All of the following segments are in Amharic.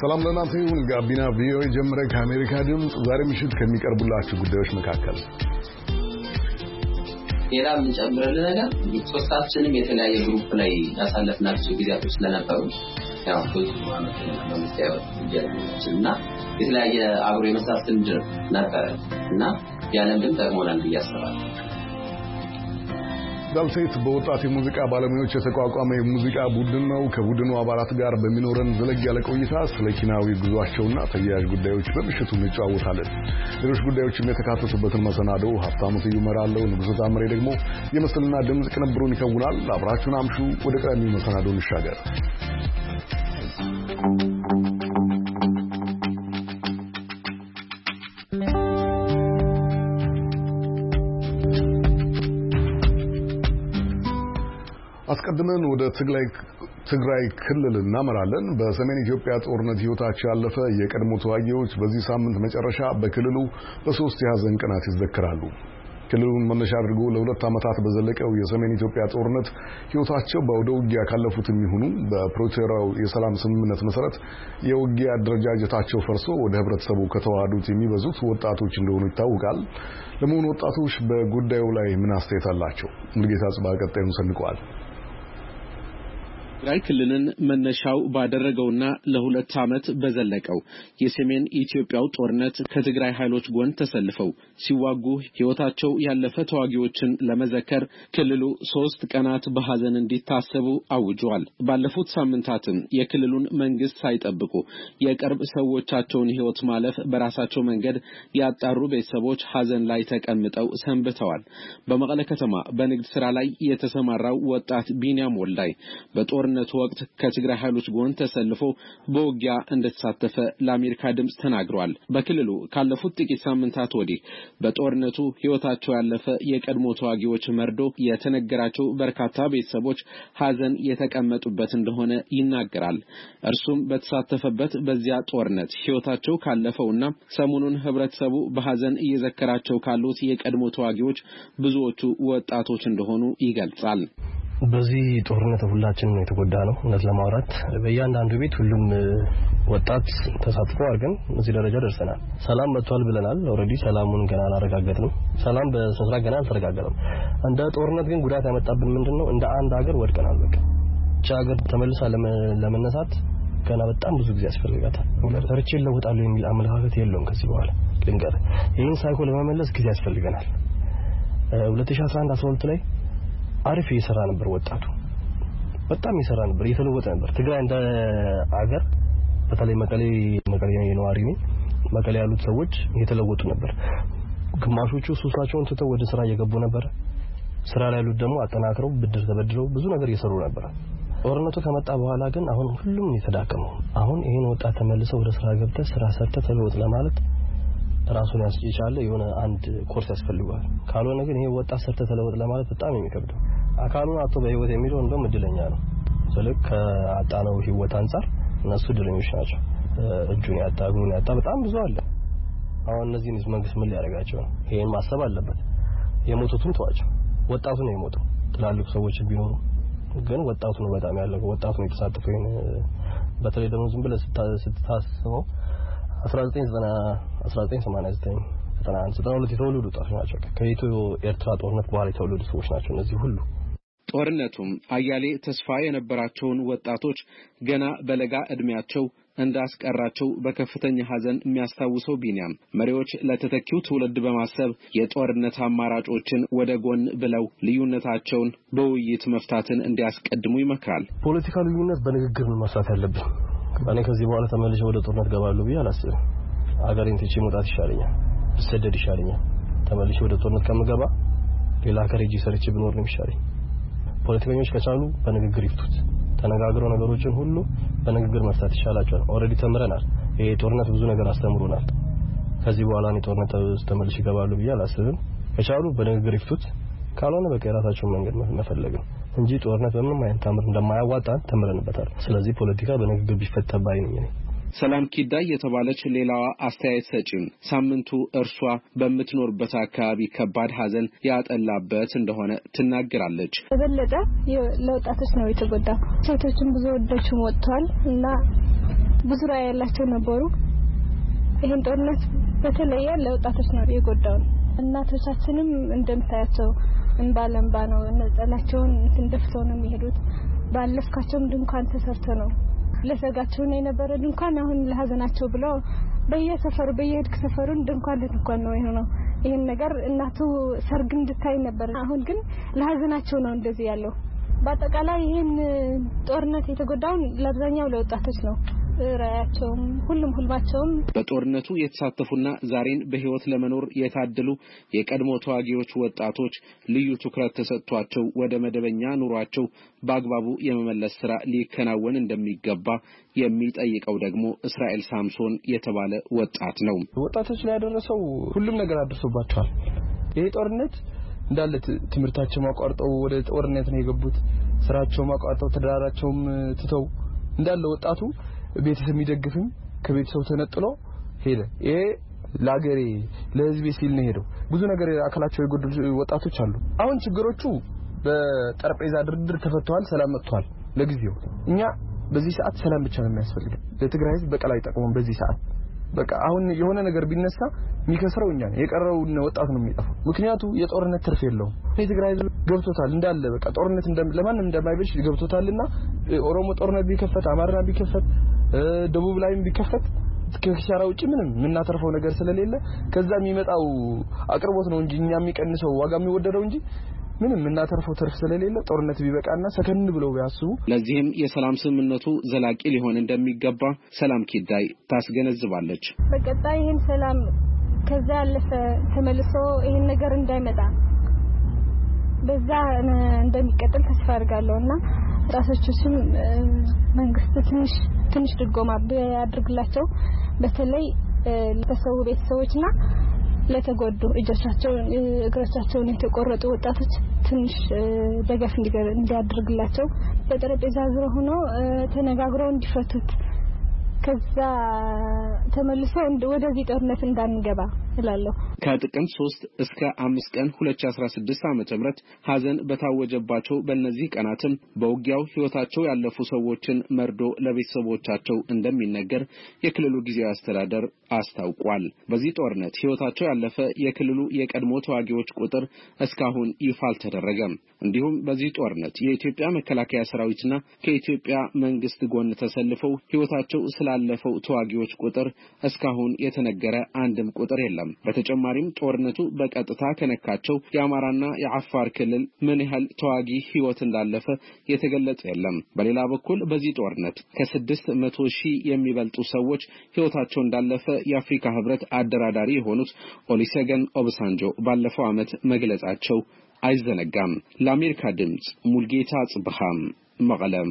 ሰላም ለእናንተ ይሁን። ጋቢና ቪኦኤ ጀመረ። ከአሜሪካ ድምፅ ዛሬ ምሽት ከሚቀርቡላችሁ ጉዳዮች መካከል ሌላ የምንጨምረው ነገር ሶስታችንም የተለያየ ግሩፕ ላይ ያሳለፍናቸው ጊዜያቶች ስለነበሩ ያው ብዙ ማለት ነው እና የተለያየ አብሮ የመስራት ልምድ ነበር እና ያንን ግን ጠቅሞናል ብዬ አስባለሁ። ዳልሴት በወጣት የሙዚቃ ባለሙያዎች የተቋቋመ የሙዚቃ ቡድን ነው። ከቡድኑ አባላት ጋር በሚኖረን ዘለግ ያለ ቆይታ ስለ ኪናዊ ጉዟቸውና ተያያዥ ጉዳዮች በምሽቱ እንጫወታለን። ሌሎች ጉዳዮችም የተካተቱበትን መሰናዶ ሀብታሙ ስዩም እመራለሁ። ንጉሱ ታምሬ ደግሞ የምስልና ድምጽ ቅንብሩን ይከውናል። አብራችሁን አምሹ። ወደ ቀዳሚው መሰናዶ እንሻገር። አስቀድመን ወደ ትግራይ ክልል እናመራለን። በሰሜን ኢትዮጵያ ጦርነት ህይወታቸው ያለፈ የቀድሞ ተዋጊዎች በዚህ ሳምንት መጨረሻ በክልሉ በ3 የሐዘን ቀናት ይዘከራሉ። ክልሉን መነሻ አድርጎ ለ2 ዓመታት በዘለቀው የሰሜን ኢትዮጵያ ጦርነት ህይወታቸው በአውደ ውጊያ ካለፉትም ይሁኑ በፕሪቶሪያው የሰላም ስምምነት መሰረት የውጊያ አደረጃጀታቸው ፈርሶ ወደ ህብረተሰቡ ከተዋሃዱት የሚበዙት ወጣቶች እንደሆኑ ይታወቃል። ለመሆኑ ወጣቶች በጉዳዩ ላይ ምን አስተያየት አላቸው? ሙሉጌታ ጽባ ቀጣዩን ሰንቀዋል። ትግራይ ክልልን መነሻው ባደረገውና ለ2 ዓመት በዘለቀው የሰሜን ኢትዮጵያው ጦርነት ከትግራይ ኃይሎች ጎን ተሰልፈው ሲዋጉ ህይወታቸው ያለፈ ተዋጊዎችን ለመዘከር ክልሉ 3 ቀናት በሐዘን እንዲታሰቡ አውጇል። ባለፉት ሳምንታትም የክልሉን መንግስት ሳይጠብቁ የቅርብ ሰዎቻቸውን ህይወት ማለፍ በራሳቸው መንገድ ያጣሩ ቤተሰቦች ሐዘን ላይ ተቀምጠው ሰንብተዋል። በመቀለ ከተማ በንግድ ስራ ላይ የተሰማራው ወጣት ቢኒያም ወልዳይ በጦርነቱ ወቅት ከትግራይ ኃይሎች ጎን ተሰልፎ በውጊያ እንደተሳተፈ ለአሜሪካ ድምጽ ተናግሯል። በክልሉ ካለፉት ጥቂት ሳምንታት ወዲህ በጦርነቱ ህይወታቸው ያለፈ የቀድሞ ተዋጊዎች መርዶ የተነገራቸው በርካታ ቤተሰቦች ሐዘን የተቀመጡበት እንደሆነ ይናገራል። እርሱም በተሳተፈበት በዚያ ጦርነት ህይወታቸው ካለፈውና ሰሞኑን ህብረተሰቡ በሐዘን እየዘከራቸው ካሉት የቀድሞ ተዋጊዎች ብዙዎቹ ወጣቶች እንደሆኑ ይገልጻል። በዚህ ጦርነት ሁላችንም የተጎዳነው እነዚህ ለማውራት በእያንዳንዱ ቤት ሁሉም ወጣት ተሳትፎ አድርገን እዚህ ደረጃ ደርሰናል። ሰላም መጥቷል ብለናል። ኦሬዲ ሰላሙን ገና አላረጋገጥንም። ሰላም በስራ ገና አልተረጋገጠም። እንደ ጦርነት ግን ጉዳት ያመጣብን ምንድነው? እንደ አንድ ሀገር ወድቀናል። በቃ ሀገር ተመልሳ ለመነሳት ገና በጣም ብዙ ጊዜ ያስፈልጋታል። ሰርቼ ለውጣለሁ የሚል አመለካከት የለውም። ከዚህ በኋላ ልንገር ይህን ሳይኮ ለመመለስ ጊዜ ያስፈልገናል። 2011-12 ላይ አሪፍ እየሰራ ነበር ወጣቱ በጣም እየሰራ ነበር እየተለወጠ ነበር። ትግራይ እንደ ሀገር በተለይ መቀሌ ነዋሪ ነኝ። መቀሌ ያሉት ሰዎች እየተለወጡ ነበር። ግማሾቹ ሱሳቸውን ትተው ወደ ስራ እየገቡ ነበር። ስራ ላይ ያሉት ደግሞ አጠናክረው ብድር ተበድረው ብዙ ነገር እየሰሩ ነበር። ጦርነቱ ከመጣ በኋላ ግን አሁን ሁሉም የተዳከመው አሁን ይሄን ወጣት ተመልሰው ወደ ስራ ገብተህ ስራ ሰርተህ ተለወጥ ለማለት ራሱን ያስጨቻለ የሆነ አንድ ኮርስ ያስፈልጋል። ካልሆነ ግን ይሄ ወጣት ሰርተህ ተለወጥ ለማለት በጣም የሚከብደው አካሉን አጥቶ በህይወት የሚለው እንደውም እድለኛ ነው። ስለዚህ ከአጣነው ህይወት አንፃር እነሱ እድለኞች ናቸው። እጁን ያጣ እግሩን ያጣ በጣም ብዙ አለ። አሁን እነዚህን መንግስት ምን ሊያደርጋቸው ነው? ይሄን ማሰብ አለበት። የሞቱትን ተዋቸው። ወጣቱ ነው የሞተው። ትላልቅ ሰዎች ቢኖሩ ግን ወጣቱ ነው በጣም ያለው። ወጣቱ ነው የተሳተፈው። በተለይ ደግሞ ዝም ብለህ ስታስበው 1989 የተወለዱ ወጣቶች ናቸው። ከኢትዮ ኤርትራ ጦርነት በኋላ የተወለዱ ሰዎች ናቸው እነዚህ ሁሉ። ጦርነቱም አያሌ ተስፋ የነበራቸውን ወጣቶች ገና በለጋ እድሜያቸው እንዳስቀራቸው በከፍተኛ ሐዘን የሚያስታውሰው ቢኒያም መሪዎች ለተተኪው ትውልድ በማሰብ የጦርነት አማራጮችን ወደ ጎን ብለው ልዩነታቸውን በውይይት መፍታትን እንዲያስቀድሙ ይመክራል። ፖለቲካ ልዩነት በንግግር ነው መፍታት ያለብን። እኔ ከዚህ በኋላ ተመልሼ ወደ ጦርነት ገባለሁ ብዬ አላስብም። አገሬን ትቼ መውጣት ይሻለኛል፣ ብሰደድ ይሻለኛል። ተመልሼ ወደ ጦርነት ከምገባ ሌላ ሀገር ሄጄ ሰርቼ ብኖር ነው የሚሻለኝ። ፖለቲከኞች ከቻሉ በንግግር ይፍቱት። ተነጋግረው ነገሮችን ሁሉ በንግግር መፍታት ይሻላቸዋል። ኦሬዲ ተምረናል። ይሄ ጦርነት ብዙ ነገር አስተምሮናል። ከዚህ በኋላ እኔ ጦርነት ተመልሼ ገባለሁ ብዬ አላስብም። ከቻሉ በንግግር ይፍቱት። ካልሆነ በቃ የራሳቸውን መንገድ መፈለግ ነው እንጂ ጦርነት በምንም አይነት ታምር እንደማያዋጣ ተምረንበታል። ስለዚህ ፖለቲካ በንግግር ቢፈታ ባይ ነኝ። ሰላም ኪዳይ የተባለች ሌላዋ አስተያየት ሰጪም ሳምንቱ እርሷ በምትኖርበት አካባቢ ከባድ ሐዘን ያጠላበት እንደሆነ ትናገራለች። በበለጠ ለወጣቶች ነው የተጎዳው። ሴቶችም ብዙ ወደችም ወጥቷል እና ብዙ ራዕይ ያላቸው ነበሩ። ይሄን ጦርነት በተለየ ለወጣቶች ነው የጎዳው። እናቶቻችንም እንደምታያቸው እንባለንባ ነው ነጠላቸውን እንደፍተው ነው የሚሄዱት። ባለፍካቸውም ድንኳን ተሰርተ ነው ለሰጋቸው ነው የነበረ ድንኳን አሁን ለሀዘናቸው ብለው በየሰፈሩ በየሄድክ ሰፈሩን ድንኳን ነው የሆነው። ይሄን ነገር እናቱ ሰርግ እንድታይ ነበር። አሁን ግን ለሀዘናቸው ነው እንደዚህ ያለው። በአጠቃላይ ይሄን ጦርነት የተጎዳው ለአብዛኛው ለወጣቶች ነው። ራያቸውም ሁሉም ሁልማቸውም በጦርነቱ የተሳተፉና ዛሬን በህይወት ለመኖር የታደሉ የቀድሞ ተዋጊዎች ወጣቶች ልዩ ትኩረት ተሰጥቷቸው ወደ መደበኛ ኑሯቸው በአግባቡ የመመለስ ስራ ሊከናወን እንደሚገባ የሚጠይቀው ደግሞ እስራኤል ሳምሶን የተባለ ወጣት ነው። ወጣቶች ላይ ያደረሰው ሁሉም ነገር አድርሶባቸዋል። ይሄ ጦርነት እንዳለ ትምህርታቸው ማቋርጠው ወደ ጦርነት ነው የገቡት። ስራቸው ማቋርጠው ተዳራቸውም ትተው እንዳለ ወጣቱ ቤተሰብ የሚደግፍም ከቤተሰብ ተነጥሎ ሄደ። ይሄ ለሀገሬ ለህዝቤ ሲል ነው ሄደው። ብዙ ነገር አካላቸው የጎደሉ ወጣቶች አሉ። አሁን ችግሮቹ በጠረጴዛ ድርድር ተፈተዋል፣ ሰላም መጥቷል ለጊዜው። እኛ በዚህ ሰዓት ሰላም ብቻ ነው የሚያስፈልገው። ለትግራይ ህዝብ በቀላይ ጠቅሞን በዚህ ሰዓት በቃ አሁን የሆነ ነገር ቢነሳ የሚከስረው እኛ ነው። የቀረው ወጣት ነው የሚጠፋው። ምክንያቱም የጦርነት ትርፍ የለውም። የትግራይ ህዝብ ገብቶታል እንዳለ በቃ ጦርነት ለማንም እንደማይበጅ ገብቶታልና ኦሮሞ ጦርነት ቢከፈት አማራ ቢከፈት ደቡብ ላይም ቢከፈት ከኪሳራ ውጪ ምንም ምናተርፈው ነገር ስለሌለ ከዛ የሚመጣው አቅርቦት ነው እንጂ እኛ የሚቀንሰው ዋጋ የሚወደደው እንጂ ምንም ምናተርፈው ትርፍ ስለሌለ ጦርነት ቢበቃና ሰከን ብለው ቢያስቡ። ለዚህም የሰላም ስምምነቱ ዘላቂ ሊሆን እንደሚገባ ሰላም ኪዳይ ታስገነዝባለች። በቀጣይ ይሄን ሰላም ከዛ ያለፈ ተመልሶ ይሄን ነገር እንዳይመጣ በዛ እንደሚቀጥል ተስፋ አድርጋለሁና ራሳቸውም መንግስት ትንሽ ድጎማ ቢያደርግላቸው በተለይ ለተሰው ቤተሰቦችና ለተጎዱ እጆቻቸውን የተቆረጡ ወጣቶች ትንሽ ደጋፍ እንዲያደርግላቸው በጠረጴዛ ዙሪያ ሆኖ ተነጋግረው እንዲፈቱት ከዛ ተመልሶ ወደዚህ ጦርነት እንዳንገባ እላለሁ። ከጥቅምት 3 እስከ 5 ቀን 2016 ዓ.ም ሐዘን በታወጀባቸው በእነዚህ ቀናትም በውጊያው ህይወታቸው ያለፉ ሰዎችን መርዶ ለቤተሰቦቻቸው እንደሚነገር የክልሉ ጊዜያዊ አስተዳደር አስታውቋል። በዚህ ጦርነት ህይወታቸው ያለፈ የክልሉ የቀድሞ ተዋጊዎች ቁጥር እስካሁን ይፋ አልተደረገም። እንዲሁም በዚህ ጦርነት የኢትዮጵያ መከላከያ ሰራዊትና ከኢትዮጵያ መንግስት ጎን ተሰልፈው ህይወታቸው ስላለፈው ተዋጊዎች ቁጥር እስካሁን የተነገረ አንድም ቁጥር የለም። በተጨማሪም ጦርነቱ በቀጥታ ከነካቸው የአማራና የአፋር ክልል ምን ያህል ተዋጊ ህይወት እንዳለፈ የተገለጸ የለም። በሌላ በኩል በዚህ ጦርነት ከ600,000 የሚበልጡ ሰዎች ህይወታቸው እንዳለፈ የአፍሪካ ህብረት አደራዳሪ የሆኑት ኦሊሴገን ኦባሳንጆ ባለፈው ዓመት መግለጻቸው አይዘነጋም። ለአሜሪካ ድምጽ ሙልጌታ ጽብሃም መቀለም።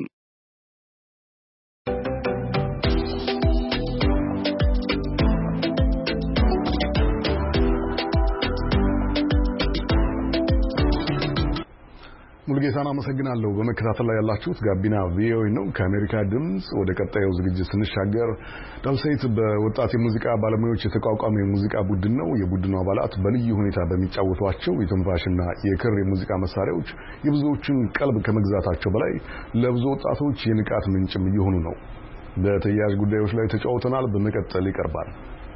ሙልጌታን አመሰግናለሁ። በመከታተል ላይ ያላችሁት ጋቢና ቪኦኤ ነው። ከአሜሪካ ድምጽ ወደ ቀጣዩ ዝግጅት ስንሻገር ዳልሴት በወጣት የሙዚቃ ባለሙያዎች የተቋቋመ የሙዚቃ ቡድን ነው። የቡድኑ አባላት በልዩ ሁኔታ በሚጫወቷቸው የትንፋሽና የክር የሙዚቃ መሳሪያዎች የብዙዎችን ቀልብ ከመግዛታቸው በላይ ለብዙ ወጣቶች የንቃት ምንጭም እየሆኑ ነው። በተያያዥ ጉዳዮች ላይ ተጫውተናል። በመቀጠል ይቀርባል።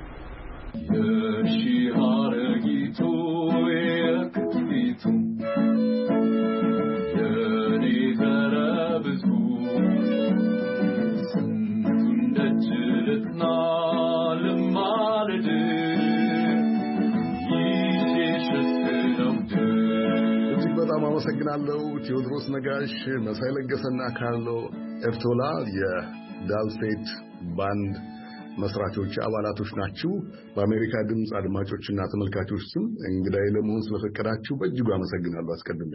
አመሰግናለሁ። ቴዎድሮስ ነጋሽ፣ መሳይ ለገሰና ካርሎ ኤርቶላ የዳልሴት ባንድ መስራቾች አባላቶች ናችሁ። በአሜሪካ ድምጽ አድማጮችና ተመልካቾች ስም እንግዳዬ ለመሆን ስለፈቀዳችሁ በእጅጉ አመሰግናለሁ። አስቀድሜ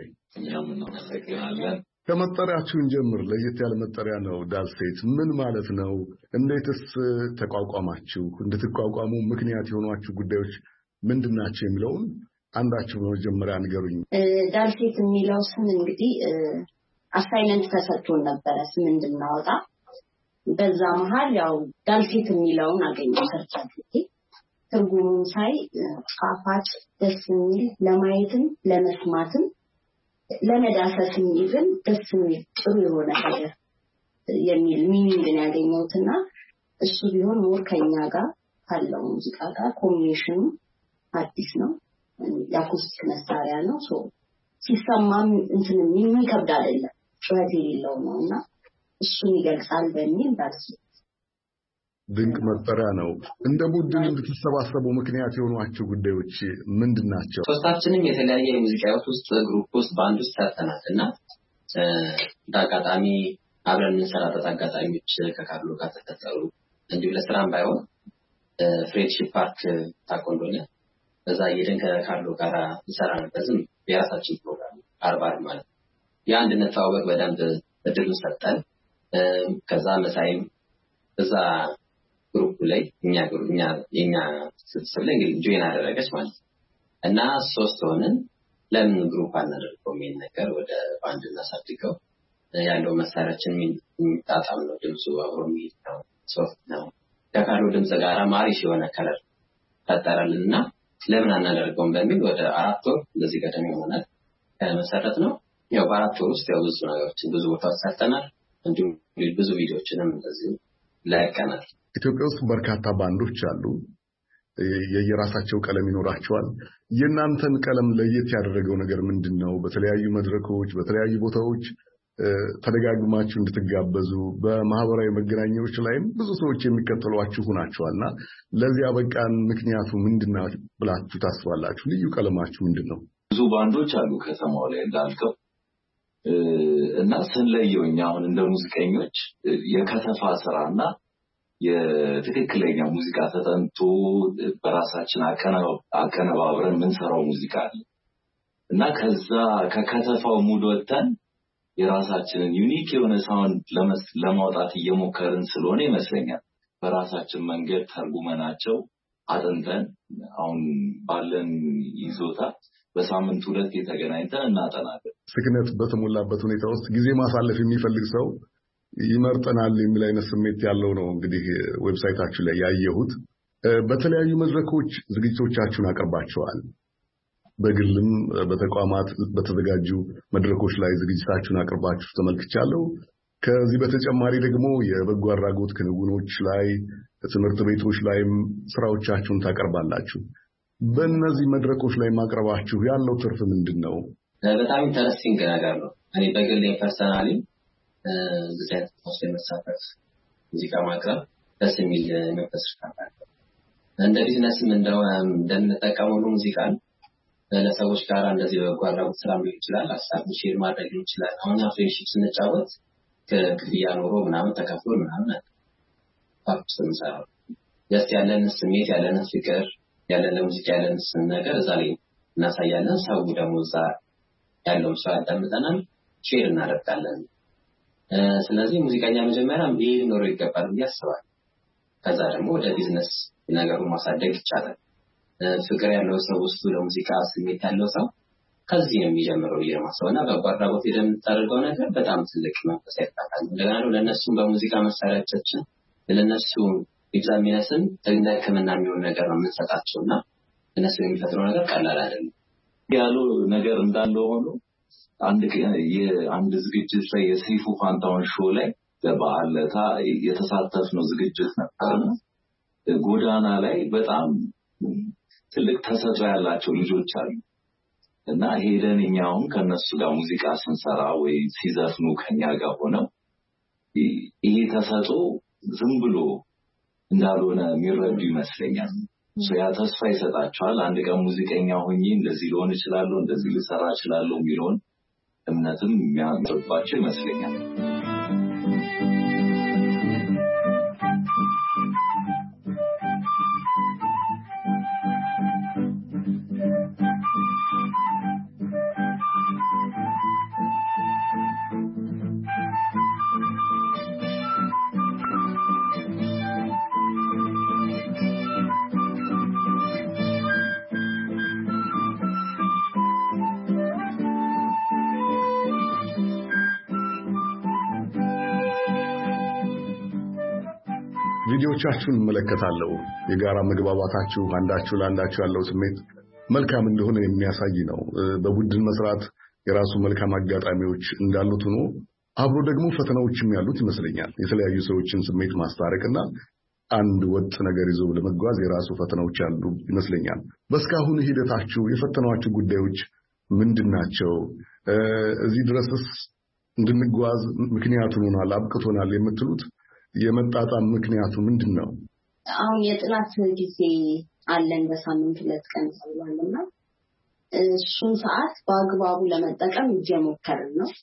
ከመጠሪያችሁን ጀምር። ለየት ያለ መጠሪያ ነው። ዳልሴት ምን ማለት ነው? እንዴትስ ተቋቋማችሁ? እንድትቋቋሙ ምክንያት የሆኗችሁ ጉዳዮች ምንድናቸው የሚለውን አንዳችሁ በመጀመሪያ ንገሩኝ። ዳልሴት የሚለው ስም እንግዲህ አሳይመንት ተሰጥቶን ነበረ ስም እንድናወጣ። በዛ መሃል ያው ዳልሴት የሚለውን አገኘው ሰርች አድርጌ ትርጉሙን ሳይ ጣፋጭ፣ ደስ የሚል፣ ለማየትም ለመስማትም ለመዳሰስም ይብን ደስ የሚል ጥሩ የሆነ ነገር የሚል ሚኒንግ ነው ያገኘሁትና እሱ ቢሆን ሞር ከኛ ጋር ካለው ሙዚቃ ጋር ኮምቢኔሽኑ አዲስ ነው የአኩስቲክ መሳሪያ ነው ሶ ሲሰማም እንትን የሚከብድ አይደለም ጩኸት የሌለው ነውና እሱን ይገልጻል በሚል ዳርስ ድንቅ መጠሪያ ነው እንደ ቡድን እንድትሰባሰቡ ምክንያት የሆኗቸው ጉዳዮች ምንድናቸው ሶስታችንም የተለያየ የሙዚቃ ህይወት ውስጥ ግሩፕ ውስጥ ባንድ ውስጥ ተጠናልና ዳጋጣሚ አብረን እንሰራበት አጋጣሚዎች ከካርሎ ጋር ተፈጠሩ እንዲሁ ለስራም ባይሆን ፍሬድሺፕ ፓርክ ታቆንዶኛ በዛ የደን ከካርሎ ጋር እንሰራ ነበር ዝም የራሳችን ፕሮግራም አርባር ማለት የአንድነት ታወቅ በደንብ እድሉን ሰጠን ከዛ መሳይም በዛ ግሩፕ ላይ የኛ ስብስብ ላይ ጆይን አደረገች ማለት እና ሶስት ሆነን ለምን ግሩፕ አናደርገው የሚል ነገር ወደ ባንድ እናሳድገው ያለው መሳሪያችን የሚጣጣም ነው ድምፁ አብሮ የሚሄድ ሶፍት ነው ከካርሎ ድምፅ ጋር ማሪሽ የሆነ ከለር ፈጠረልንና ለምን አናደርገውም በሚል ወደ 4 ወር እንደዚህ ገደም ይሆናል ከመሰረት ነው ያው በ4 ወር ውስጥ ያው ብዙ ነገሮችን ብዙ ቦታዎች ሰርተናል እንዲሁም ብዙ ቪዲዮዎችንም እንደዚህ ላይቀናል ኢትዮጵያ ውስጥ በርካታ ባንዶች አሉ የየራሳቸው ቀለም ይኖራቸዋል የናንተን ቀለም ለየት ያደረገው ነገር ምንድነው በተለያዩ መድረኮች በተለያዩ ቦታዎች ተደጋግማችሁ እንድትጋበዙ በማህበራዊ መገናኛዎች ላይም ብዙ ሰዎች የሚከተሏችሁ ሆናችኋልና ለዚያ በቃን ምክንያቱ ምንድነው ብላችሁ ታስባላችሁ ልዩ ቀለማችሁ ምንድነው ብዙ ባንዶች አሉ ከተማው ላይ እንዳልከው እና ስንለየውኛ አሁን እንደ ሙዚቀኞች የከተፋ ስራና የትክክለኛ ሙዚቃ ተጠንቶ በራሳችን አቀነባብረን ምንሰራው ሙዚቃ አለ እና ከዛ ከከተፋው ሙድ ወጥተን የራሳችንን ዩኒክ የሆነ ሳውንድ ለማውጣት እየሞከርን ስለሆነ ይመስለኛል በራሳችን መንገድ ተርጉመናቸው አጥንተን አሁን ባለን ይዞታ በሳምንት 2 የተገናኝተን እናጠናለን ስክነት በተሞላበት ሁኔታ ውስጥ ጊዜ ማሳለፍ የሚፈልግ ሰው ይመርጠናል የሚል አይነት ስሜት ያለው ነው እንግዲህ ዌብሳይታችሁ ላይ ያየሁት በተለያዩ መድረኮች ዝግጅቶቻችሁን አቀርባችኋል በግልም በተቋማት በተዘጋጁ መድረኮች ላይ ዝግጅታችሁን አቅርባችሁ ተመልክቻለሁ ከዚህ በተጨማሪ ደግሞ የበጎ አድራጎት ክንውኖች ላይ ትምህርት ቤቶች ላይም ስራዎቻችሁን ታቀርባላችሁ በእነዚህ መድረኮች ላይ ማቅረባችሁ ያለው ትርፍ ምንድነው በጣም ኢንተረስቲንግ ነገር ነው እኔ በግሌ ፐርሰናሊ ዝግጅት ውስጥ መሳተፍ ሙዚቃ ማቅረብ ደስ የሚል መንፈስ ካለ እንደ ቢዝነስም እንደምንጠቀመው ሙዚቃን ለሰዎች ጋር እንደዚህ በጎ አድራጎት ስራ ሊሆን ይችላል ሀሳብ ሼር ማድረግ ሊሆን ይችላል አሁን ፍሬንድሺፕ ስንጫወት ከክፍያ ኖሮ ምናምን ተከፍሎ ምናምን ፓርትስ እንሰራው ደስ ያለን ስሜት ያለን ፍቅር ያለን ለሙዚቃ ያለን ነገር እዛ ላይ እናሳያለን ሰው ደግሞ እዛ ያለው ሰው ያዳምጠናል ሼር እናደርጋለን ስለዚህ ሙዚቀኛ መጀመሪያ ሊኖር ይገባል ያስባል ከዛ ደግሞ ወደ ቢዝነስ ነገሩን ማሳደግ ይቻላል ፍቅር ያለው ሰው ውስጥ ለሙዚቃ ስሜት ያለው ሰው ከዚህ ነው የሚጀምረው የማሰውና በጓራቦት የምታደርገው ነገር በጣም ትልቅ መንፈስ ያጣጣል እንደገና ለነሱ በሙዚቃ መሳሪያዎቻችን ለነሱ ኤግዛሚነስን ተግባራዊ የሚሆን ነገር ነው የምንሰጣቸውና እነሱ የሚፈጥረው ነገር ቀላል አይደለም ያለው ነገር እንዳለው ሆኖ አንድ ዝግጅት ላይ የሰይፉ ፋንታውን ሾው ላይ በባለታ የተሳተፍነው ዝግጅት ነበርና ጎዳና ላይ በጣም ትልቅ ተሰጥኦ ያላቸው ልጆች አሉ እና ሄደን እኛውን ከነሱ ጋር ሙዚቃ ስንሰራ ወይ ሲዘፍኑ ከኛ ጋር ሆነው ይሄ ተሰጥኦ ዝም ብሎ እንዳልሆነ የሚረዱ ይመስለኛል ያ ተስፋ ይሰጣቸዋል አንድ ቀን ሙዚቀኛ ሆኜ እንደዚህ ሊሆን ይችላል እንደዚህ ልሰራ ይችላል የሚለውን እምነትም የሚያምርባቸው ይመስለኛል ቪዲዮቻችሁን መለከታለሁ የጋራ መግባባታችሁ አንዳችሁ ለአንዳችሁ ያለው ስሜት መልካም እንደሆነ የሚያሳይ ነው በቡድን መስራት የራሱ መልካም አጋጣሚዎች እንዳሉት ሆኖ አብሮ ደግሞ ፈተናዎችም ያሉት ይመስለኛል የተለያዩ ሰዎችን ስሜት ማስታረቅና አንድ ወጥ ነገር ይዞ ለመጓዝ የራሱ ፈተናዎች አሉ ይመስለኛል። በስካሁን ሂደታችሁ የፈተናችሁ ጉዳዮች ምንድናቸው? እዚህ ድረስስ እንድንጓዝ ምክንያቱን ሆናል አብቅቶናል የምትሉት የመጣጣም ምክንያቱ ምንድነው? አሁን የጥናት ጊዜ አለን በሳምንት 2 ቀን ተብሏልና እሱን ሰዓት በአግባቡ ለመጠቀም እየሞከርን ነው።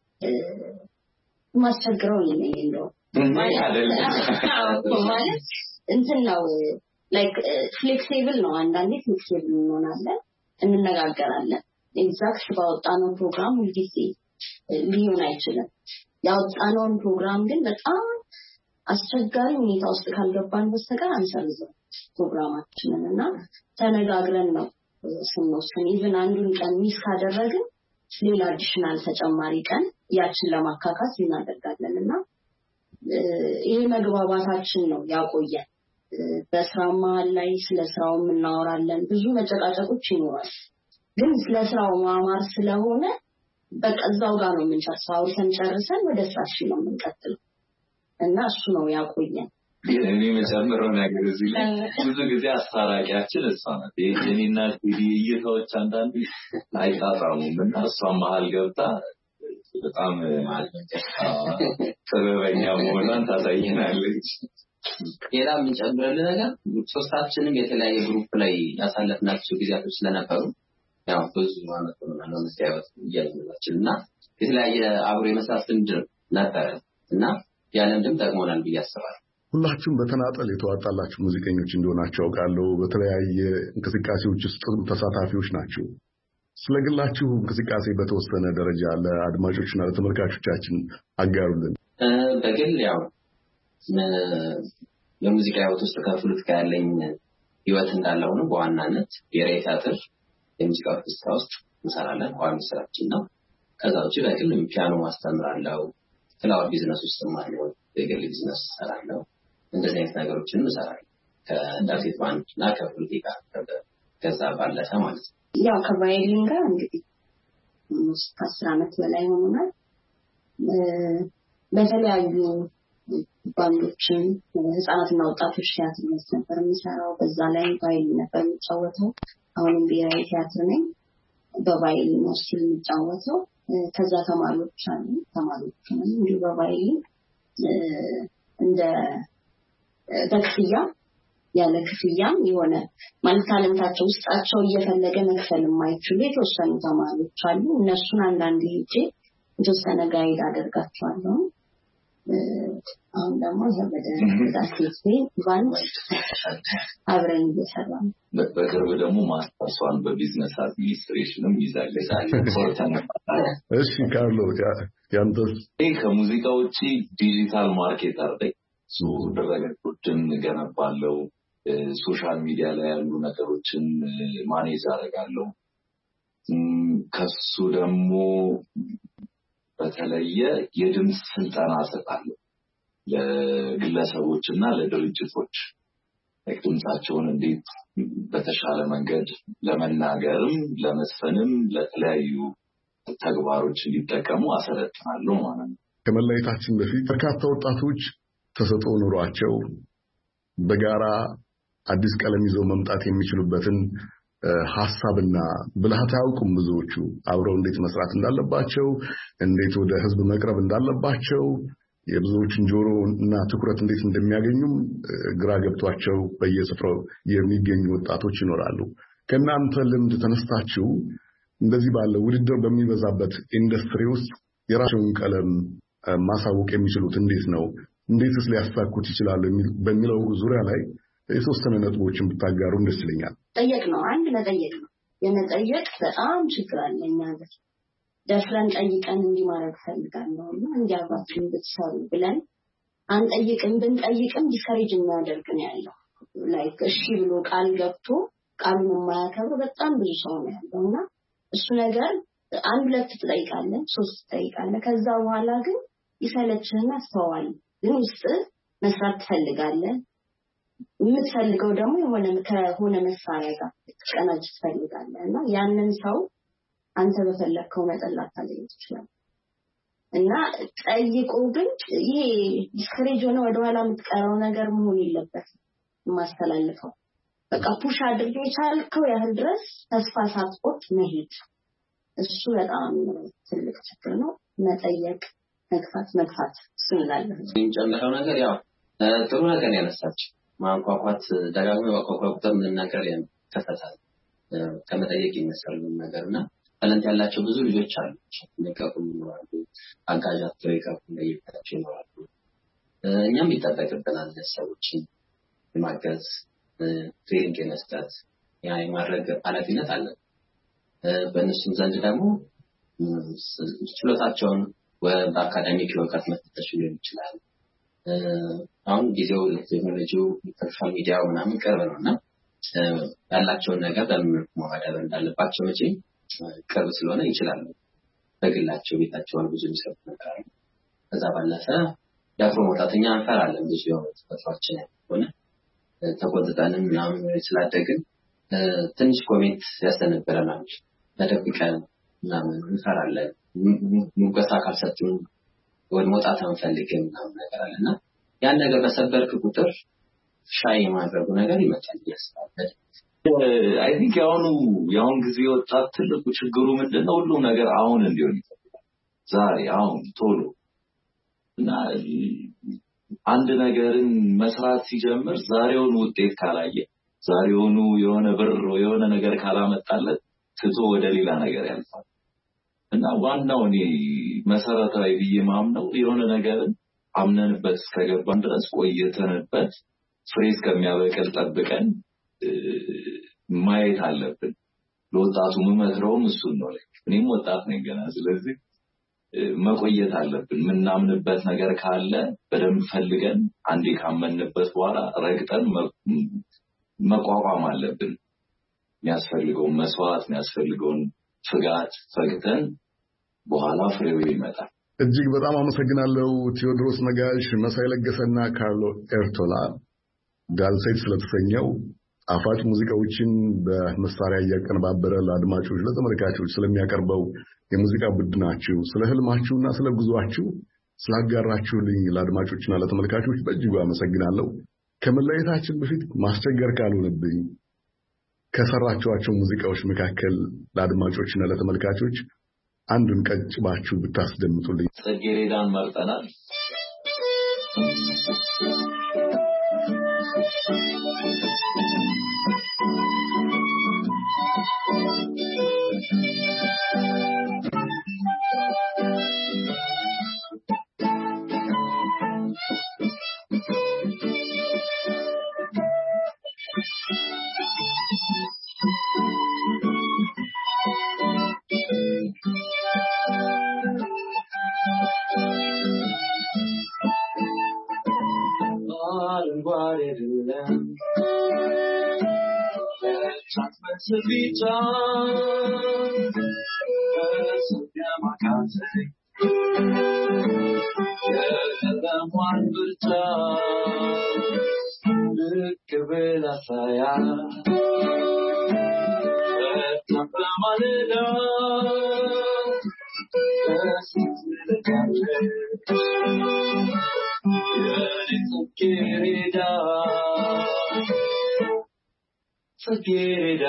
ማስቸግረው ነው ማለት እንትን ነው ላይክ ፍሌክሲብል ነው። አንዳንዴ ፍሌክሲብል እንሆናለን፣ እንነጋገራለን። ኤግዛክት ባወጣነው ፕሮግራም ሁልጊዜ ሊሆን አይችልም። ያወጣነውን ፕሮግራም ግን በጣም አስቸጋሪ ሁኔታ ውስጥ ካልገባን በስተቀር አንሰርዘው ፕሮግራማችንን እና ተነጋግረን ነው ስንወስን። ኢቭን አንዱን ቀን ሚስ ካደረግን ሌላ አዲሽናል ተጨማሪ ቀን ያችን ለማካካስ እናደርጋለን እና ይሄ መግባባታችን ነው ያቆየን። በስራ መሀል ላይ ስለ ስራው እናወራለን። ብዙ መጨቃጨቆች ይኖራል፣ ግን ስለ ስራው ማማር ስለሆነ በቃ እዛው ጋር ነው የምንጨርሰው። አውርተን ጨርሰን ወደ ስራችን ነው የምንቀጥለው እና እሱ ነው ያቆየን። እኔ መጨመረው ነገር እዚህ ላይ ብዙ ጊዜ አስታራቂያችን እሷ ናት። የኔና እይታዎች አንዳንዴ አይጣጣሙም እና እሷ መሀል ገብታ በጣም ጥበበኛ መሆኗን ታሳየናለች። ሌላ የምንጨምረው ነገር ሶስታችንም የተለያየ ግሩፕ ላይ ያሳለፍናቸው ጊዜያቶች ስለነበሩ ያው ብዙ ማለት ነው መስያወት እያለችና የተለያየ አብሮ የመስራት ልምድ ነበረ እና ያንን ድም ጠቅሞናል ብዬ አስባለሁ። ሁላችሁም በተናጠል የተዋጣላችሁ ሙዚቀኞች እንደሆናችሁ አውቃለሁ። በተለያየ እንቅስቃሴዎች ውስጥ ተሳታፊዎች ናችሁ። ስለግላችሁ እንቅስቃሴ በተወሰነ ደረጃ ለአድማጮችና ለተመልካቾቻችን አጋሩልን። በግል ያው የሙዚቃ ህይወት ውስጥ ከፍሉት ጋር ያለኝ ህይወት እንዳለ ሆኖ በዋናነት ብሔራዊ ቲያትር የሙዚቃ ኦርኬስትራ ውስጥ እንሰራለን። ቋሚ ስራችን ነው። ከዛ ውጪ በግል ፒያኖ ማስተምራለሁ። ፍላወር ቢዝነስ ውስጥ ማለት የግል ቢዝነስ እሰራለሁ። እንደዚህ አይነት ነገሮችን እንሰራለን ከዳሴት ባንድ እና ከፍሉት ጋር ከዛ ባለፈ ማለት ነው። ያው ከቫዮሊን ጋር እንግዲህ 10 ዓመት በላይ ሆኖናል። በተለያዩ ባንዶችን ህፃናትና ወጣቶች ቲያትር ነበር የሚሰራው። በዛ ላይ ቫዮሊን ነበር የሚጫወተው። አሁንም ብሔራዊ ቲያትር ነኝ። በቫዮሊን ነው የሚጫወተው። ከዛ ተማሪዎች አሉ። ተማሪዎችን እንዲሁ በቫዮሊን እንደ በክፍያ ያለ ክፍያ የሆነ ማለት ታለንታቸው ውስጣቸው እየፈለገ መክፈል የማይችሉ የተወሰኑ ተማሪዎች አሉ። እነሱን አንዳንድ ሄጄ የተወሰነ ጋይድ አደርጋቸዋለሁ። አሁን ደግሞ ዳሴት ባንድ አብረን እየሰራን በቅርብ ደግሞ ማስተርሷን በቢዝነስ አድሚኒስትሬሽንም ይዛለች። እሺ ካርሎ ያንተስ? ከሙዚቃ ውጪ ዲጂታል ማርኬተር ነኝ። ድረገጾችን ገነባለሁ። ሶሻል ሚዲያ ላይ ያሉ ነገሮችን ማኔጅ አደርጋለሁ። ከሱ ደግሞ በተለየ የድምጽ ስልጠና እሰጣለሁ ለግለሰቦችና ለድርጅቶች ድምጻቸውን እንዴት በተሻለ መንገድ ለመናገርም ለመስፈንም ለተለያዩ ተግባሮች እንዲጠቀሙ አሰለጥናለሁ ማለት ነው። ከመለየታችን በፊት በርካታ ወጣቶች ተሰጥኦ ኑሯቸው በጋራ አዲስ ቀለም ይዘው መምጣት የሚችሉበትን ሐሳብና ብልሃት አያውቁም። ብዙዎቹ አብረው እንዴት መስራት እንዳለባቸው፣ እንዴት ወደ ህዝብ መቅረብ እንዳለባቸው፣ የብዙዎችን ጆሮ እና ትኩረት እንዴት እንደሚያገኙም ግራ ገብቷቸው በየስፍራው የሚገኙ ወጣቶች ይኖራሉ። ከእናንተ ልምድ ተነስታችሁ እንደዚህ ባለ ውድድር በሚበዛበት ኢንዱስትሪ ውስጥ የራሳቸውን ቀለም ማሳወቅ የሚችሉት እንዴት ነው? እንዴትስ ሊያሳኩት ይችላሉ? በሚለው ዙሪያ ላይ የተወሰነ ነጥቦችን ብታጋሩ ደስ ይለኛል። ጠየቅ ነው አንድ መጠየቅ ነው። የመጠየቅ በጣም ችግር አለ እኛ ሀገር። ደፍረን ጠይቀን እንዲማረግ ፈልጋለሁና እንዲያባችን ብትሰሩ ብለን አንጠይቅም። ብንጠይቅም ዲስከሬጅ የሚያደርግ ነው ያለው። ላይክ እሺ ብሎ ቃል ገብቶ ቃሉን የማያከብር በጣም ብዙ ሰው ነው ያለውና እሱ ነገር 1-2 ትጠይቃለህ፣ 3 ትጠይቃለህ። ከዛ በኋላ ግን ይሰለችህና አስተዋል ግን ውስጥ መስራት ትፈልጋለህ። የምትፈልገው ደግሞ ከሆነ መሳሪያ ጋር ትቀናጅ ትፈልጋለህ እና ያንን ሰው አንተ በፈለከው መጠን ላታገኝ ትችላለህ። እና ጠይቆ ግን ይሄ ዲስከሬጅ ሆነ ወደ ኋላ የምትቀረው ነገር መሆን የለበትም ማስተላልፈው በቃ ፑሽ አድርጌ ቻልከው ያህል ድረስ ተስፋ ሳትቆርጥ መሄድ እሱ በጣም ትልቅ ችግር ነው መጠየቅ መግፋት ስለላለ እንጨምረው ነገር ያው ጥሩ ነገር ያነሳች ማንቋቋት ደጋግሞ ማንቋቋት ምን ነገር ያከፈታል ከመጠየቅ ይመስላል ነገርና ታለንት ያላቸው ብዙ ልጆች አሉ የሚቀቁም ይኖራሉ አጋዣቸው ይቀቁም ለይታቸው ይኖራሉ እኛም ይተጠቅብናል ሰዎችን ማገዝ ትሬኒንግ መስጠት ያ የማድረግ ኃላፊነት አለ በእነሱም ዘንድ ደግሞ ችሎታቸውን በአካዳሚክ እውቀት መፈተሽ ሊሆን ይችላል አሁን ጊዜው ቴክኖሎጂው ሶሻል ሚዲያው ምናምን ቅርብ ነውና ያላቸውን ነገር በማዳበር እንዳለባቸው መቼ ቅርብ ስለሆነ ይችላሉ በግላቸው ቤታቸውን ብዙ የሚሰሩ ነገር ከዛ ባለፈ ያፍሮ መውጣተኛ እንፈራለን ብዙ ተፈጥሯችን ሆነ ተቆጥተንም ምናምን ስላደግን ትንሽ ኮሜንት ያስተነበረናል ተደብቀን ምናምን እንፈራለን ሙገሳ ካልሰጡን ወደ መውጣት አንፈልግም ምናምን ነገር አለና ያን ነገር በሰበርክ ቁጥር ሻይ ማድረጉ ነገር ይመጣል ያስባል አይ ቲንክ ያሁን ጊዜ ወጣት ትልቁ ችግሩ ምንድነው ሁሉ ነገር አሁን እንዲሆን ይፈልጋል ዛሬ አሁን ቶሎ እና አንድ ነገርን መስራት ሲጀምር ዛሬውን ውጤት ካላየ ዛሬውኑ የሆነ ብር የሆነ ነገር ካላመጣለት ትቶ ወደ ሌላ ነገር ያልፋል እና ዋናው መሰረታዊ በየማምነው የሆነ ነገርን አምነንበት እስከገባን ድረስ ቆይተንበት ፍሬስ ከሚያበቅል ጠብቀን ማየት አለብን ለወጣቱ መመክረውም እሱን ነው እኔም ወጣት ነኝ ገና ስለዚህ መቆየት አለብን ምናምንበት ነገር ካለ በደንብ ፈልገን አንዴ ካመንበት በኋላ ረግጠን መቋቋም አለብን የሚያስፈልገው መስዋዕት የሚያስፈልገው ፍጋት ፈግተን በኋላ ፍሬው ይመጣል እጅግ በጣም አመሰግናለሁ ቴዎድሮስ ነጋሽ መሳይ ለገሰና ካርሎ ኤርቶላ ዳልሴት ስለተሰኘው አፋጭ ሙዚቃዎችን በመሳሪያ ያቀነባበረ ለአድማጮች ለተመልካቾች ስለሚያቀርበው የሙዚቃ ቡድናችሁ ስለ ህልማችሁና ስለ ጉዟችሁ ስላጋራችሁልኝ ለአድማጮችና ለተመልካቾች በእጅጉ አመሰግናለሁ ከመለየታችን በፊት ማስቸገር ካልሆነብኝ ከሰራችኋቸው ሙዚቃዎች መካከል ለአድማጮችና ለተመልካቾች አንዱን ቀጭባችሁ ብታስደምጡልኝ ጽጌረዳን መርጠናል Sevita, Sogniamo a casa, Chiediamo al verità, che bella saia, tanta malera, si le case, ieri tu querida. Forget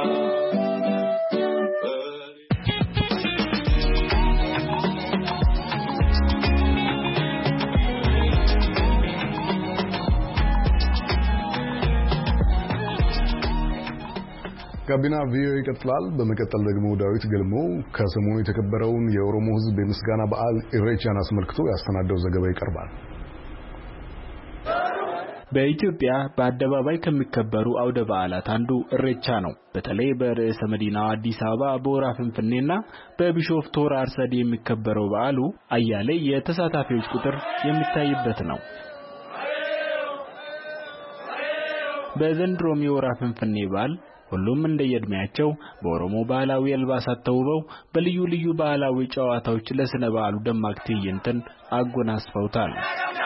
ጋቢና ቪኦኤ ይቀጥላል በመቀጠል ደግሞ ዳዊት ገልሞ ከሰሞኑ የተከበረውን የኦሮሞ ሕዝብ የምስጋና በዓል ኢሬቻን አስመልክቶ ያስተናደው ዘገባ ይቀርባል በኢትዮጵያ በአደባባይ ከሚከበሩ አውደ በዓላት አንዱ ኢሬቻ ነው በተለይ በርዕሰ መዲናው አዲስ አበባ በሆራ ፍንፍኔና በቢሾፍቱ ሆራ አርሰዴ የሚከበረው በዓሉ አያሌ የተሳታፊዎች ቁጥር የሚታይበት ነው በዘንድሮም የሆራ ፍንፍኔ በዓል ሁሉም እንደየእድሜያቸው በኦሮሞ ባህላዊ አልባሳት ተውበው በልዩ ልዩ ባህላዊ ጨዋታዎች ለስነ በዓሉ ደማቅ ትዕይንትን አጎናጽፈውታል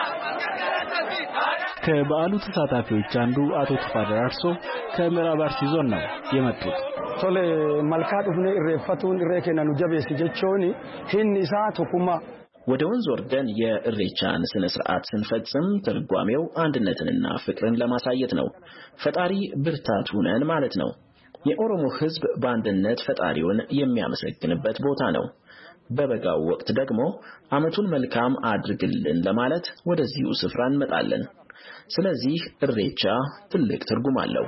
ከበዓሉ ተሳታፊዎች አንዱ አቶ ተፋደር አርሶ ከምዕራብ አርሲ ዞን ነው የመጡት ቶሌ መልካ ዱፍኔ ኢሬፈቱን ኢሬኬና ኑጀቤስ ጀቾኒ ሂን ኢሳ ቶኩማ ወደ ወንዝ ወርደን የእሬቻን ስነ ስርዓት ስንፈጽም ትርጓሜው አንድነትንና ፍቅርን ለማሳየት ነው። ፈጣሪ ብርታቱ ነን ማለት ነው። የኦሮሞ ሕዝብ በአንድነት ፈጣሪውን የሚያመሰግንበት ቦታ ነው። በበጋው ወቅት ደግሞ አመቱን መልካም አድርግልን ለማለት ወደዚሁ ስፍራ እንመጣለን። ስለዚህ እሬቻ ትልቅ ትርጉም አለው።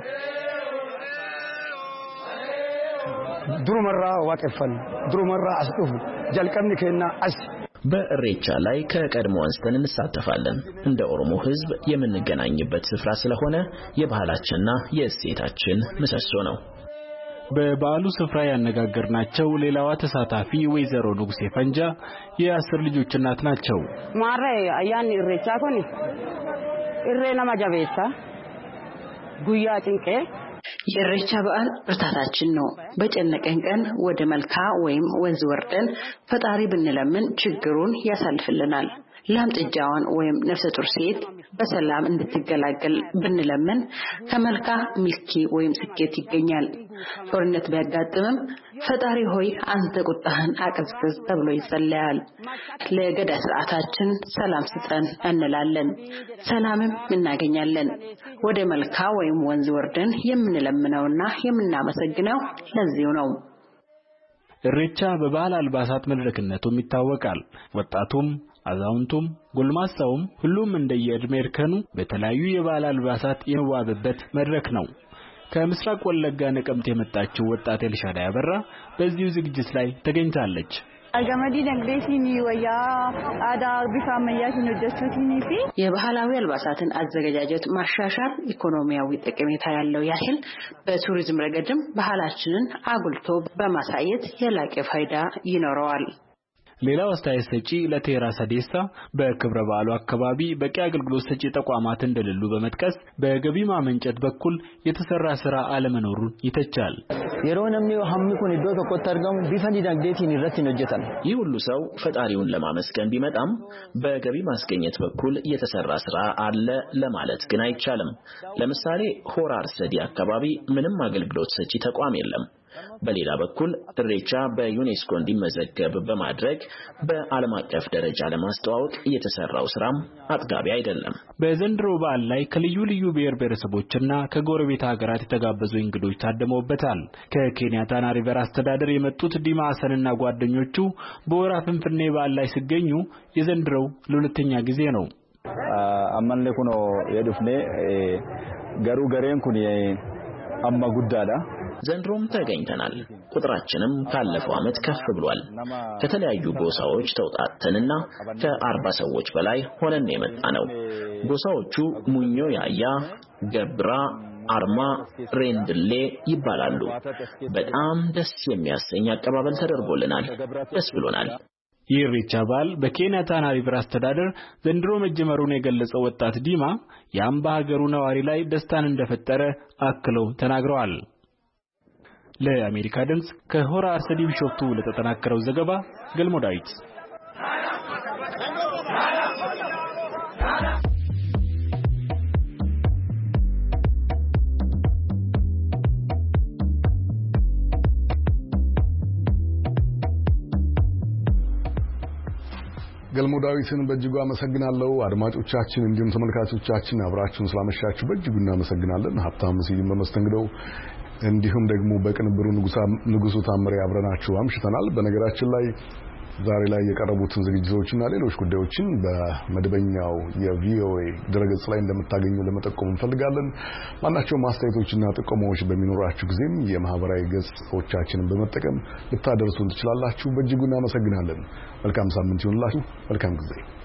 ድሩመራ ዋቀፈን ድሩመራ አስጡፍ ጀልቀምኒ ከና አስ በእሬቻ ላይ ከቀድሞ አንስተን እንሳተፋለን። እንደ ኦሮሞ ሕዝብ የምንገናኝበት ስፍራ ስለሆነ የባህላችንና የእሴታችን ምሰሶ ነው። በበዓሉ ስፍራ ያነጋገርናቸው ሌላዋ ተሳታፊ ወይዘሮ ንጉሴ ፈንጃ የ10 ልጆች እናት ናቸው። ማሬ አያን እሬቻ ኮኒ እሬና ማጃቤሳ ጉያ ጭንቄ የእሬቻ በዓል ብርታታችን ነው። በጨነቀን ቀን ወደ መልካ ወይም ወንዝ ወርደን ፈጣሪ ብንለምን ችግሩን ያሳልፍልናል። ላምጥጃዋን ወይም ነፍሰ ጡር ሴት በሰላም እንድትገላገል ብንለምን ከመልካ ሚልኪ ወይም ስኬት ይገኛል። ጦርነት ቢያጋጥምም ፈጣሪ ሆይ አንተ ቁጣህን አቀዝቅዝ ተብሎ ይጸለያል። ለገዳ ስርዓታችን ሰላም ስጠን እንላለን። ሰላምም እናገኛለን። ወደ መልካ ወይም ወንዝ ወርደን የምንለምነውና የምናመሰግነው ለዚሁ ነው። እሬቻ በባህል አልባሳት መድረክነቱም ይታወቃል። ወጣቱም አዛውንቱም ጎልማሳውም ሁሉም እንደየእድሜ እርከኑ በተለያዩ የባህል አልባሳት የሚዋበበት መድረክ ነው። ከምስራቅ ወለጋ ነቀምት የመጣችው ወጣት ኤልሻዳይ አበራ በዚሁ ዝግጅት ላይ ተገኝታለች። አገመዲ ነግዴሲኒ ወያ አዳ ቢፋመያሲን ወጀቱቲኒ ፊ የባህላዊ አልባሳትን አዘገጃጀት ማሻሻል ኢኮኖሚያዊ ጥቅሜታ ያለው ያህል በቱሪዝም ረገድም ባህላችንን አጉልቶ በማሳየት የላቀ ፋይዳ ይኖረዋል። ሌላው አስተያየት ሰጪ ለቴራ ሰዴሳ በክብረ በዓሉ አካባቢ በቂ አገልግሎት ሰጪ ተቋማት እንደሌሉ በመጥቀስ በገቢ ማመንጨት በኩል የተሰራ ስራ አለመኖሩን ይተቻል። የሮነምኒ ሐምኩን ዶ ተቆጣርጋም ቢፈንዲ ዳግዴቲን ይረትን ወጀታል። ይህ ሁሉ ሰው ፈጣሪውን ለማመስገን ቢመጣም በገቢ ማስገኘት በኩል የተሰራ ስራ አለ ለማለት ግን አይቻልም። ለምሳሌ ሆራ አርሰዲ አካባቢ ምንም አገልግሎት ሰጪ ተቋም የለም። በሌላ በኩል እሬቻ በዩኔስኮ እንዲመዘገብ በማድረግ በዓለም አቀፍ ደረጃ ለማስተዋወቅ የተሰራው ስራም አጥጋቢ አይደለም። በዘንድሮ በዓል ላይ ከልዩ ልዩ ብሔር ብሔረሰቦችና ከጎረቤት ሀገራት የተጋበዙ እንግዶች ታደመውበታል። ከኬንያ ታና ሪቨር አስተዳደር የመጡት ዲማ ሐሰንና ጓደኞቹ በወራ ፍንፍኔ በዓል ላይ ሲገኙ የዘንድሮው ለሁለተኛ ጊዜ ነው። አማን ለኩኖ የዱፍኔ ገሩ ገሬን ኩን አማ ጉዳዳ ዘንድሮም ተገኝተናል። ቁጥራችንም ካለፈው ዓመት ከፍ ብሏል። ከተለያዩ ጎሳዎች ተውጣጥተንና ከ40 ሰዎች በላይ ሆነን የመጣነው። ጎሳዎቹ ሙኞ ያያ፣ ገብራ፣ አርማ፣ ሬንድሌ ይባላሉ። በጣም ደስ የሚያሰኝ አቀባበል ተደርጎልናል። ደስ ብሎናል። የኢሬቻ በዓል በኬንያ ታና ሪቨር አስተዳደር ዘንድሮ መጀመሩን የገለጸው ወጣት ዲማ ያም በሀገሩ ነዋሪ ላይ ደስታን እንደፈጠረ አክለው ተናግረዋል። ለአሜሪካ ድምጽ ከሆራ አርሰዲ ቢሾፍቱ ለተጠናከረው ዘገባ ገልሞ ዳዊት። ገልሞ ዳዊትን በእጅጉ አመሰግናለሁ። አድማጮቻችን እንዲሁም ተመልካቾቻችን አብራችሁን ስላመሻችሁ በእጅጉ እናመሰግናለን። ሀብታሙ ሲይም በመስተንግዶው እንዲሁም ደግሞ በቅንብሩ ንጉሱ ታምሬ አብረናችሁ አምሽተናል። በነገራችን ላይ ዛሬ ላይ የቀረቡትን ዝግጅቶችና ሌሎች ጉዳዮችን በመደበኛው የቪኦኤ ድረገጽ ላይ እንደምታገኙ ለመጠቆም እንፈልጋለን። ማናቸውም አስተያየቶችና ጥቆማዎች በሚኖራችሁ ጊዜም የማህበራዊ ገጾቻችንን በመጠቀም ልታደርሱን ትችላላችሁ። በእጅጉ እናመሰግናለን። መልካም ሳምንት ይሁንላችሁ። መልካም ጊዜ